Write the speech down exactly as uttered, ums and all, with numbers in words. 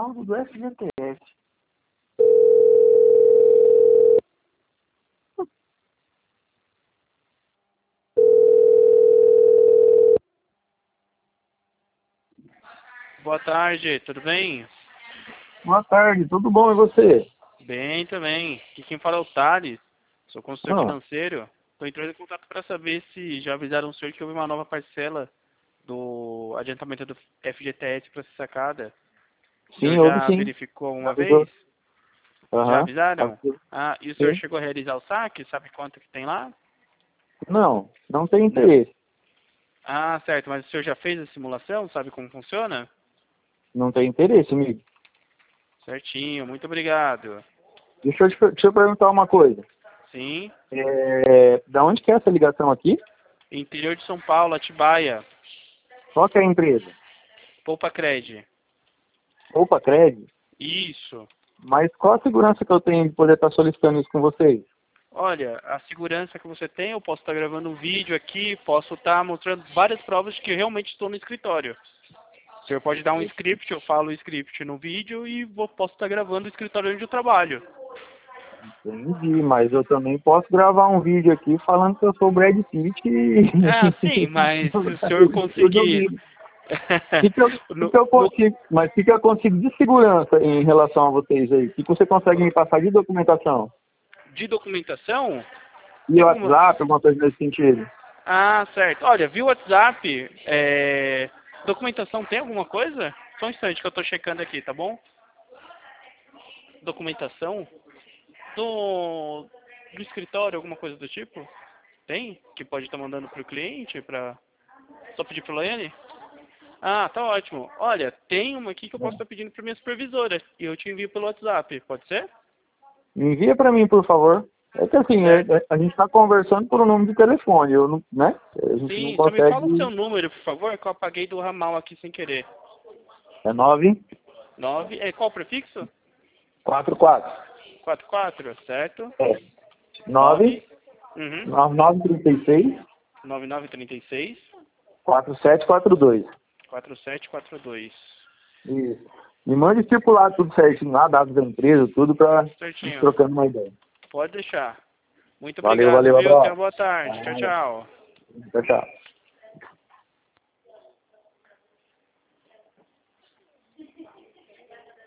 Ronaldo do F G T S. Boa tarde, tudo bem? Boa tarde, tudo bom e você? Bem também. Aqui quem fala é o Thales, sou consultor Ah, financeiro. Estou entrando em contato para saber se já avisaram o senhor que houve uma nova parcela do adiantamento do F G T S para essa sacada. O senhor sim, houve já sim. verificou Já alguma avisou? vez? Já Aham. avisaram? Avisou. Ah, e o senhor Sim. chegou a realizar o saque? Sabe quanto que tem lá? Não, não tem Não. interesse. Ah, certo, mas o senhor já fez a simulação? Sabe como funciona? Não tem interesse, amigo. Certinho, muito obrigado. Deixa eu te per- deixa eu perguntar uma coisa. Sim, É, da onde que é essa ligação aqui? interior de São Paulo, Atibaia, Qual que é a empresa? Poupa Cred. Opa, Cred. Isso. Mas qual a segurança que eu tenho de poder estar solicitando isso com vocês? Olha, a segurança que você tem, eu posso estar gravando um vídeo aqui, posso estar mostrando várias provas de que eu realmente estou no escritório. O senhor pode dar um script, eu falo o script no vídeo e vou, posso estar gravando o escritório onde eu trabalho. Entendi, mas eu também posso gravar um vídeo aqui falando que eu sou o Brad Pitt e Ah, sim, mas se o senhor eu conseguir... duvido. Que que eu, que no, que eu no, consigo, mas o que, que eu consigo de segurança em relação a vocês aí? O que, que você consegue me passar de documentação? de documentação, E tem alguma... WhatsApp, alguma coisa nesse sentido? Ah, certo. Olha, viu o WhatsApp? É... Documentação tem alguma coisa? Só um instante que eu estou checando aqui, tá bom? Documentação? Do, do escritório, alguma coisa do tipo? Tem? Que pode estar mandando para o cliente, para só pedir para ele? Ah, tá ótimo. Olha, tem uma aqui que eu posso estar pedindo para minha supervisora e eu te envio pelo WhatsApp, pode ser? Me envia para mim, por favor. É que assim, é- Certo. é- a gente está conversando por um número de telefone, eu não, né? A gente não Sim, só me fala o seu consegue. número, por favor, que eu apaguei do ramal aqui sem querer. É nove Nove, é qual o prefixo? quatro quatro. Quatro quatro, certo? É. nove Nove, uhum, nove nove trinta e seis nove nove trinta e seis, quatro sete quatro dois. quatro sete quatro dois. Isso. Me mande estipulado tudo certinho lá, dados da empresa, tudo para ir Certinho. trocando uma ideia. Pode deixar. Muito Valeu, obrigado, valeu, viu? Tenha abraço. boa tarde. Tchau, Ah, tchau. tchau, tchau.